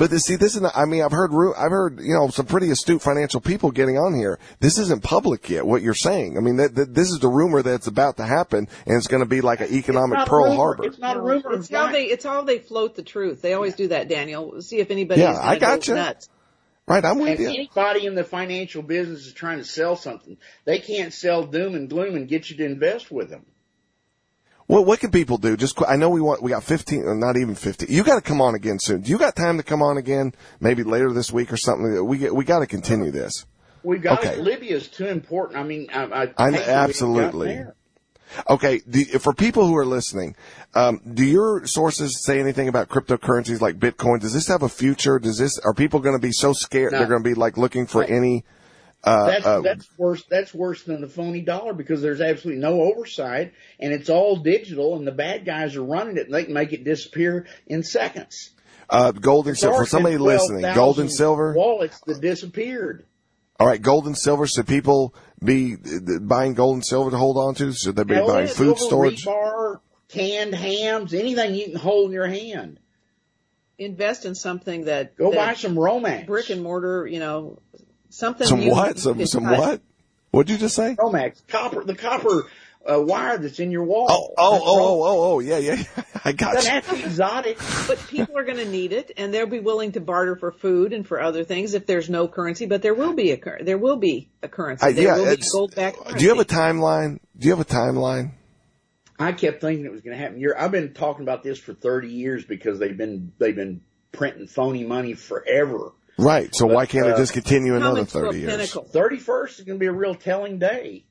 Speaker 1: But this is not, I mean, I've heard, some pretty astute financial people getting on here. This isn't public yet, what you're saying. I mean, this is the rumor that's about to happen, and it's going to be like an economic Pearl Harbor.
Speaker 2: It's not a rumor.
Speaker 3: It's how they float the truth. They always do that, Daniel. See if anybody
Speaker 1: I got you.
Speaker 3: Nuts.
Speaker 1: Right, I'm with you.
Speaker 2: Anybody in the financial business is trying to sell something. They can't sell doom and gloom and get you to invest with them.
Speaker 1: Well, what can people do? I know we got 15, not even 50. You got to come on again soon. Do you got time to come on again? Maybe later this week or something. We got to continue this.
Speaker 2: We got it. Libya's too important. I mean, I
Speaker 1: absolutely. Okay. For people who are listening, do your sources say anything about cryptocurrencies like Bitcoin? Does this have a future? Are people going to be so scared? No. They're going to be like looking for any,
Speaker 2: that's worse. That's worse than the phony dollar because there's absolutely no oversight and it's all digital and the bad guys are running it and they can make it disappear in seconds.
Speaker 1: Gold and silver. For somebody listening, gold and silver
Speaker 2: wallets that disappeared.
Speaker 1: All right, gold and silver. Should people be buying gold and silver to hold on to? Should they be buying food storage?
Speaker 2: Rebar, canned hams, anything you can hold in your hand.
Speaker 3: Invest in something that
Speaker 2: buy some Romax,
Speaker 3: brick and mortar. Something.
Speaker 1: Some what? Some what? What'd you just say?
Speaker 2: Romax, the copper wire that's in your wall.
Speaker 1: Oh, yeah. I got you.
Speaker 2: That's exotic.
Speaker 3: But people are going to need it, and they'll be willing to barter for food and for other things if there's no currency. But there will be a currency. There will be gold-backed currency.
Speaker 1: Do you have a timeline?
Speaker 2: I kept thinking it was going to happen. I've been talking about this for 30 years because they've been printing phony money forever.
Speaker 1: Right. So why can't it just continue another 30 years?
Speaker 3: Pinnacle.
Speaker 2: 31st is going to be a real telling day.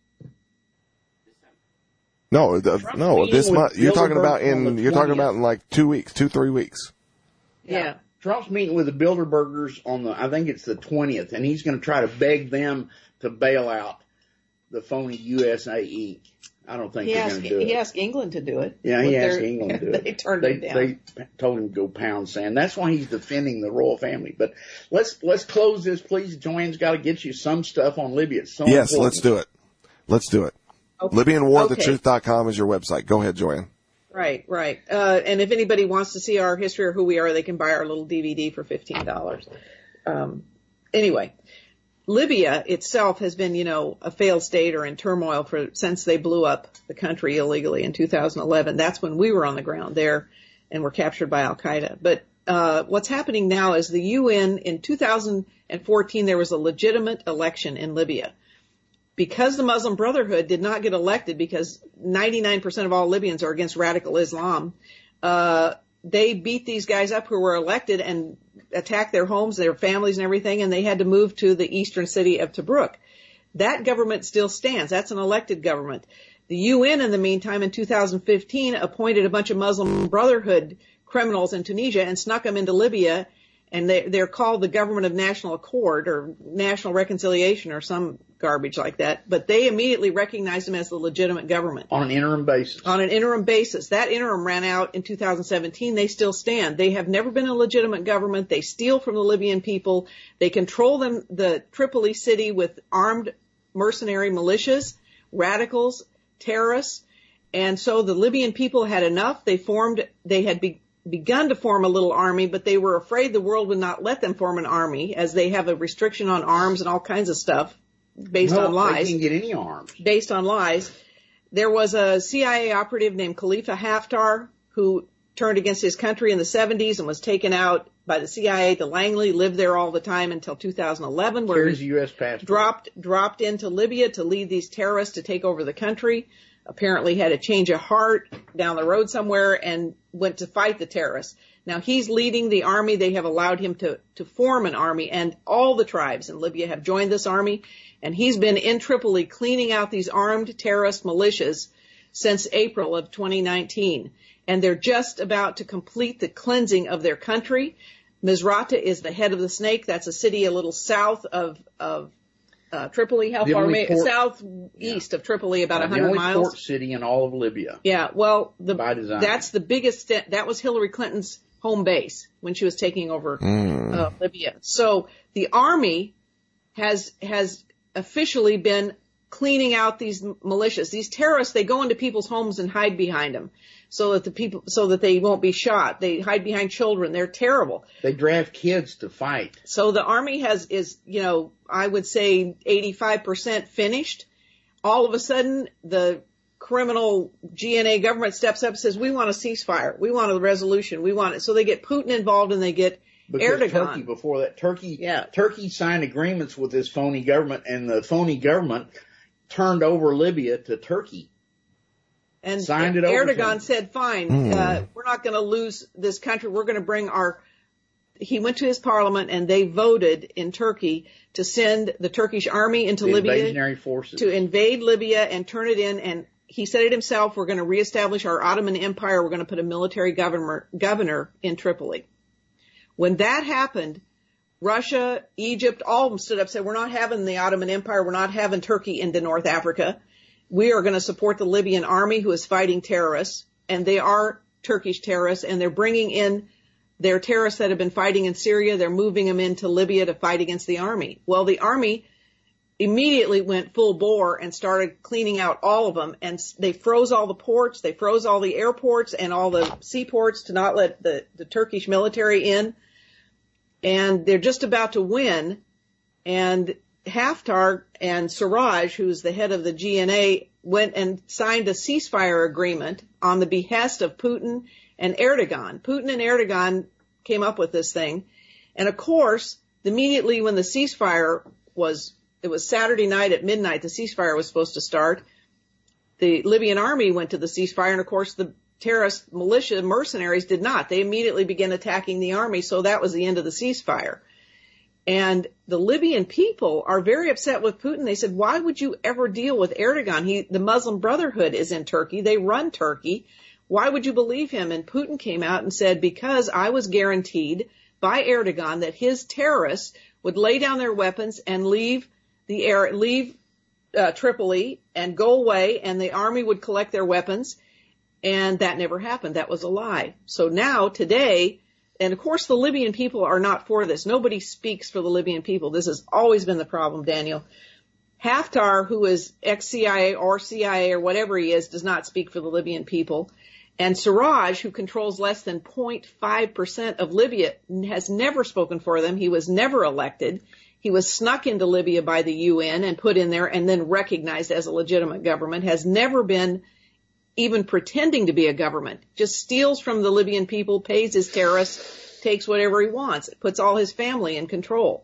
Speaker 1: No, this month. You're talking about in like 2 weeks, 2-3 weeks.
Speaker 3: Yeah.
Speaker 2: Trump's meeting with the Bilderbergers I think it's the 20th, and he's going to try to beg them to bail out the phony USA Inc. I don't think they're going to do it.
Speaker 3: He asked England to do it.
Speaker 2: Yeah, he asked England to do it.
Speaker 3: They turned it down.
Speaker 2: They told him to go pound sand. That's why he's defending the royal family. But let's close this, please. Joanne's got to get you some stuff on Libya. It's so
Speaker 1: yes,
Speaker 2: important.
Speaker 1: Let's do it. Okay. LibyanWarTheTruth.com is your website. Go ahead, Joanne.
Speaker 3: Right. And if anybody wants to see our history or who we are, they can buy our little DVD for $15. Anyway. Libya itself has been, a failed state or in turmoil since they blew up the country illegally in 2011. That's when we were on the ground there and were captured by Al-Qaeda. But what's happening now is the UN in 2014, there was a legitimate election in Libya. Because the Muslim Brotherhood did not get elected because 99% of all Libyans are against radical Islam, they beat these guys up who were elected and attacked their homes, their families and everything, and they had to move to the eastern city of Tobruk. That government still stands. That's an elected government. The UN, in the meantime, in 2015, appointed a bunch of Muslim Brotherhood criminals in Tunisia and snuck them into Libya, and they're called the Government of National Accord or National Reconciliation or some garbage like that. But they immediately recognized them as the legitimate government.
Speaker 2: On an interim basis. That interim ran out in 2017. They still stand. They have never been a legitimate government. They steal from the Libyan people. They control the Tripoli city with armed mercenary militias, radicals, terrorists. And so the Libyan people had enough. They had begun to form a little army, but they were afraid the world would not let them form an army as they have a restriction on arms and all kinds of stuff based on lies. They didn't get any arms. Based on lies. There was a CIA operative named Khalifa Haftar who turned against his country in the 70s and was taken out by the CIA to Langley, lived there all the time until 2011, where he U.S. passport. dropped into Libya to lead these terrorists to take over the country. Apparently had a change of heart down the road somewhere and went to fight the terrorists. Now he's leading the army. They have allowed him to form an army, and all the tribes in Libya have joined this army. And he's been in Tripoli cleaning out these armed terrorist militias since April of 2019. And they're just about to complete the cleansing of their country. Misrata is the head of the snake. That's a city a little south of Tripoli. How far? Southeast of Tripoli, about 100 miles. The only port city in all of Libya. Yeah, well, that's the biggest. That was Hillary Clinton's home base when she was taking over Libya. So the army has officially been cleaning out these militias. These terrorists, they go into people's homes and hide behind them.
Speaker 3: so that they won't be shot. They hide behind children. They're terrible.
Speaker 2: They draft kids to fight.
Speaker 3: So the Army is, I would say 85% finished. All of a sudden, the criminal GNA government steps up and says, we want a ceasefire. We want a resolution. We want it. So they get Putin involved and they get Erdogan.
Speaker 2: Turkey, before that, Turkey signed agreements with this phony government, and the phony government turned over Libya to Turkey.
Speaker 3: And
Speaker 2: signed it over
Speaker 3: Erdogan said, fine, we're not going to lose this country. We're going to bring he went to his parliament and they voted in Turkey to send the Turkish army into Libya.
Speaker 2: Invasionary forces.
Speaker 3: To invade Libya and turn it in. And he said it himself, we're going to reestablish our Ottoman Empire. We're going to put a military governor in Tripoli. When that happened, Russia, Egypt, all of them stood up and said, we're not having the Ottoman Empire. We're not having Turkey into North Africa. We are going to support the Libyan army who is fighting terrorists, and they are Turkish terrorists, and they're bringing in their terrorists that have been fighting in Syria. They're moving them into Libya to fight against the army. Well, the army immediately went full bore and started cleaning out all of them, and they froze all the ports. They froze all the airports and all the seaports to not let the Turkish military in. And they're just about to win, and Haftar and Siraj, who's the head of the GNA, went and signed a ceasefire agreement on the behest of Putin and Erdogan. Putin and Erdogan came up with this thing. And of course, immediately when the ceasefire it was Saturday night at midnight, the ceasefire was supposed to start. The Libyan army went to the ceasefire, and of course the terrorist militia mercenaries did not. They immediately began attacking the army, so that was the end of the ceasefire. And the Libyan people are very upset with Putin. They said, why would you ever deal with Erdogan? The Muslim Brotherhood is in Turkey. They run Turkey. Why would you believe him? And Putin came out and said, because I was guaranteed by Erdogan that his terrorists would lay down their weapons and leave Tripoli and go away, and the army would collect their weapons. And that never happened. That was a lie. So now, today, and of course the Libyan people are not for this. Nobody speaks for the Libyan people. This has always been the problem, Daniel. Haftar, who is ex-CIA or CIA or whatever he is, does not speak for the Libyan people. And Siraj, who controls less than 0.5% of Libya, has never spoken for them. He was never elected. He was snuck into Libya by the UN and put in there and then recognized as a legitimate government, has never been even pretending to be a government, just steals from the Libyan people, pays his terrorists, takes whatever he wants, puts all his family in control.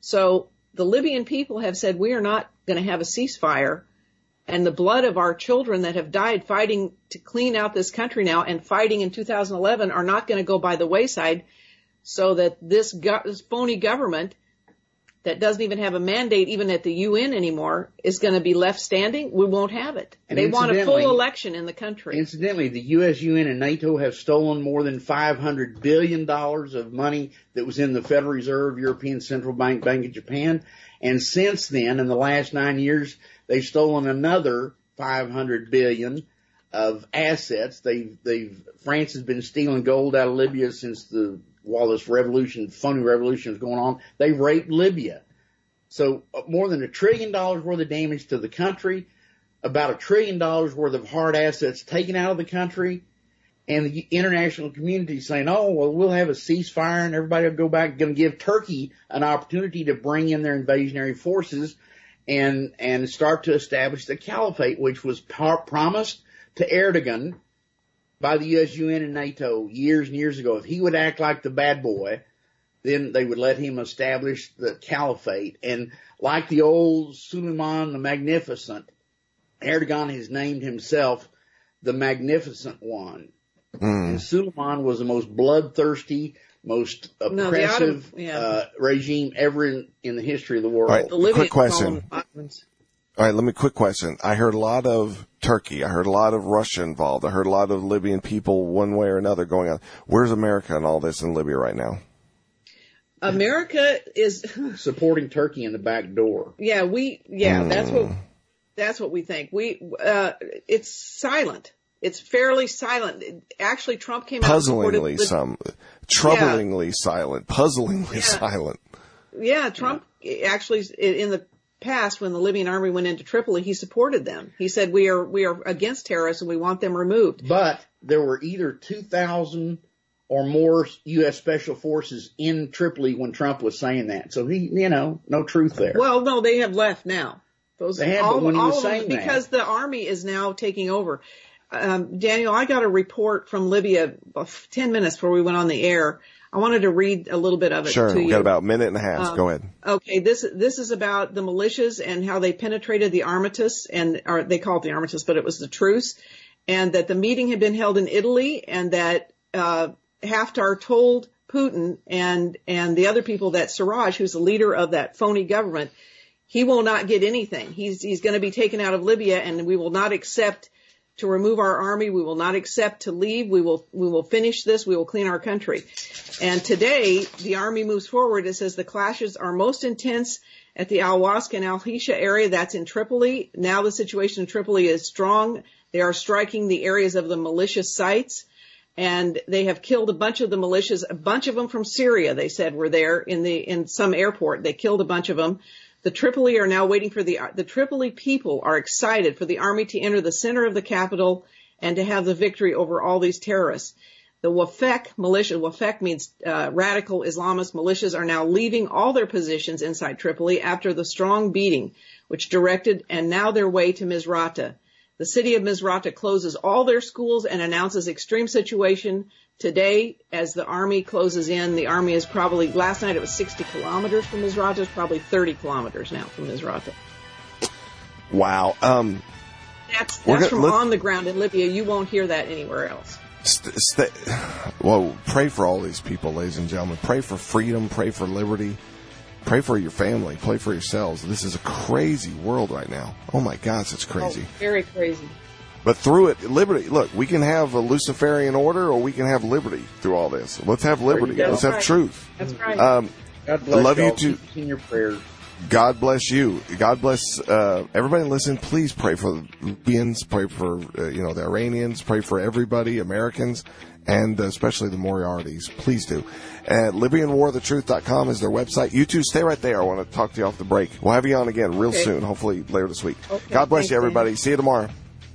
Speaker 3: So the Libyan people have said, we are not going to have a ceasefire, and the blood of our children that have died fighting to clean out this country now and fighting in 2011 are not going to go by the wayside, so that this phony government that doesn't even have a mandate even at the UN anymore is going to be left standing. We won't have it. And they want a full election in the country.
Speaker 2: Incidentally, the U.S., UN, and NATO have stolen more than $500 billion of money that was in the Federal Reserve, European Central Bank, Bank of Japan. And since then, in the last 9 years, they've stolen another $500 billion of assets. France has been stealing gold out of Libya while this phony revolution is going on. They raped Libya. So more than $1 trillion worth of damage to the country, about $1 trillion worth of hard assets taken out of the country, and the international community saying, oh, well, we'll have a ceasefire and everybody will go back, going to give Turkey an opportunity to bring in their invasionary forces and start to establish the caliphate, which was promised to Erdogan by the U.S., UN, and NATO years and years ago. If he would act like the bad boy, then they would let him establish the caliphate. And like the old Suleiman the Magnificent, Erdogan has named himself the Magnificent One. And Suleiman was the most bloodthirsty, most oppressive regime ever in the history of the world.
Speaker 1: All right, quick question. All right, quick question. I heard a lot of Turkey. I heard a lot of Russia involved. I heard a lot of Libyan people one way or another going on. Where's America in all this in Libya right now?
Speaker 3: America is
Speaker 2: supporting Turkey in the back door.
Speaker 3: Yeah, that's what we think. It's silent. It's fairly silent. Actually, Trump came out
Speaker 1: troublingly silent.
Speaker 3: Yeah, Trump actually in the past, when the Libyan army went into Tripoli, he supported them. He said, we are against terrorists and we want them removed.
Speaker 2: But there were either 2,000 or more U.S. Special Forces in Tripoli when Trump was saying that. So no truth there.
Speaker 3: Well, no, they have left now.
Speaker 2: They have, but when he was saying that.
Speaker 3: Because the army is now taking over. Daniel, I got a report from Libya 10 minutes before we went on the air. I wanted to read a little bit of it to you.
Speaker 1: Sure, we got about a minute and a half. Go ahead.
Speaker 3: Okay, this is about the militias and how they penetrated the Armistice, or they call it the Armistice, but it was the truce, and that the meeting had been held in Italy, and that Haftar told Putin and the other people that Siraj, who's the leader of that phony government, he will not get anything. He's going to be taken out of Libya, and we will not accept to remove our army. We will not accept to leave. We will finish this. We will clean our country. And today, the army moves forward. It says the clashes are most intense at the Al-Wask and Al-Hisha area. That's in Tripoli. Now the situation in Tripoli is strong. They are striking the areas of the militia sites. And they have killed a bunch of the militias. A bunch of them from Syria, they said, were there in some airport. They killed a bunch of them. The Tripoli are now waiting for the Tripoli people are excited for the army to enter the center of the capital and to have the victory over all these terrorists. The Wafek militia, Wafek means radical Islamist militias, are now leaving all their positions inside Tripoli after the strong beating, which directed and now their way to Misrata. The city of Misrata closes all their schools and announces extreme situation. Today, as the army closes in, the army is probably, last night it was 60 kilometers from Misrata. It's probably 30 kilometers now from Misrata.
Speaker 1: Wow.
Speaker 3: That's on the ground in Libya. You won't hear that anywhere else.
Speaker 1: Well, pray for all these people, ladies and gentlemen. Pray for freedom. Pray for liberty. Pray for your family. Pray for yourselves. This is a crazy world right now. Oh, my gosh, it's crazy.
Speaker 3: Oh, very crazy.
Speaker 1: But through it, liberty. Look, we can have a Luciferian order or we can have liberty through all this. Let's have liberty. Let's have truth.
Speaker 3: That's right.
Speaker 2: God bless
Speaker 1: I love
Speaker 2: y'all.
Speaker 1: you too.
Speaker 2: Keep in your prayers.
Speaker 1: God bless you. God bless everybody. Listen, please pray for the Libyans, pray for the Iranians, pray for everybody, Americans, and especially the Moriartys. Please do. LibyanWarTheTruth.com is their website. You two stay right there. I want to talk to you off the break. We'll have you on again real soon, hopefully later this week.
Speaker 3: Okay,
Speaker 1: God bless you, everybody. See you tomorrow.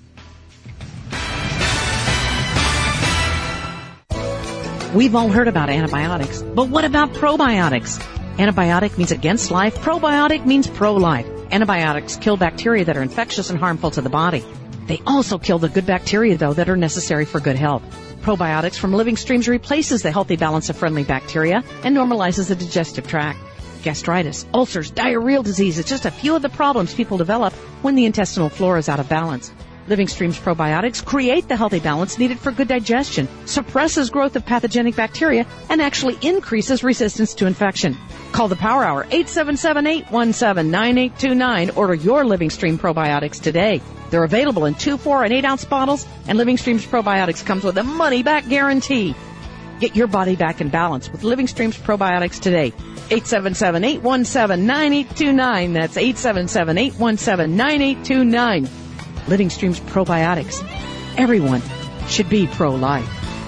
Speaker 5: We've all heard about antibiotics, but what about probiotics? Antibiotic means against life. Probiotic means pro-life. Antibiotics kill bacteria that are infectious and harmful to the body. They also kill the good bacteria, though, that are necessary for good health. Probiotics from Living Streams replaces the healthy balance of friendly bacteria and normalizes the digestive tract. Gastritis, ulcers, diarrheal disease is just a few of the problems people develop when the intestinal flora is out of balance. Living Streams probiotics create the healthy balance needed for good digestion, suppresses growth of pathogenic bacteria, and actually increases resistance to infection. Call the Power Hour, 877-817-9829. Order your Living Stream probiotics today. They're available in 2, 4, and 8-ounce bottles, and Living Streams probiotics comes with a money-back guarantee. Get your body back in balance with Living Streams probiotics today. 877-817-9829. That's 877-817-9829. Living Streams probiotics. Everyone should be pro-life.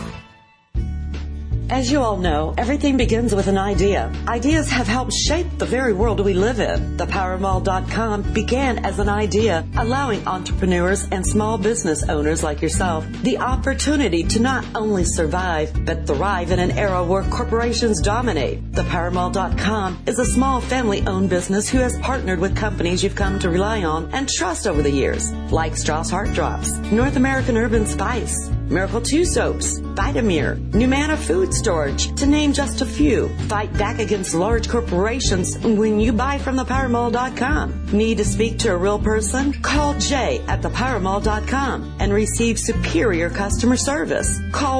Speaker 4: As you all know, everything begins with an idea. Ideas have helped shape the very world we live in. ThePowerMall.com began as an idea, allowing entrepreneurs and small business owners like yourself the opportunity to not only survive, but thrive in an era where corporations dominate. ThePowerMall.com is a small family-owned business who has partnered with companies you've come to rely on and trust over the years, like Strauss Heart Drops, North American Urban Spice, Miracle 2 Soaps, Vitamir, Numana Food Storage, to name just a few. Fight back against large corporations when you buy from ThePowerMall.com. Need to speak to a real person? Call Jay at ThePowerMall.com and receive superior customer service. Call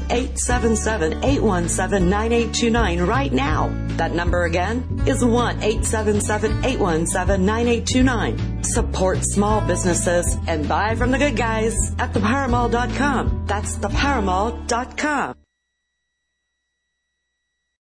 Speaker 4: 1-877-817-9829 right now. That number again is 1-877-817-9829. Support small businesses and buy from the good guys at ThePowerMall.com. That's ThePowerMall.com.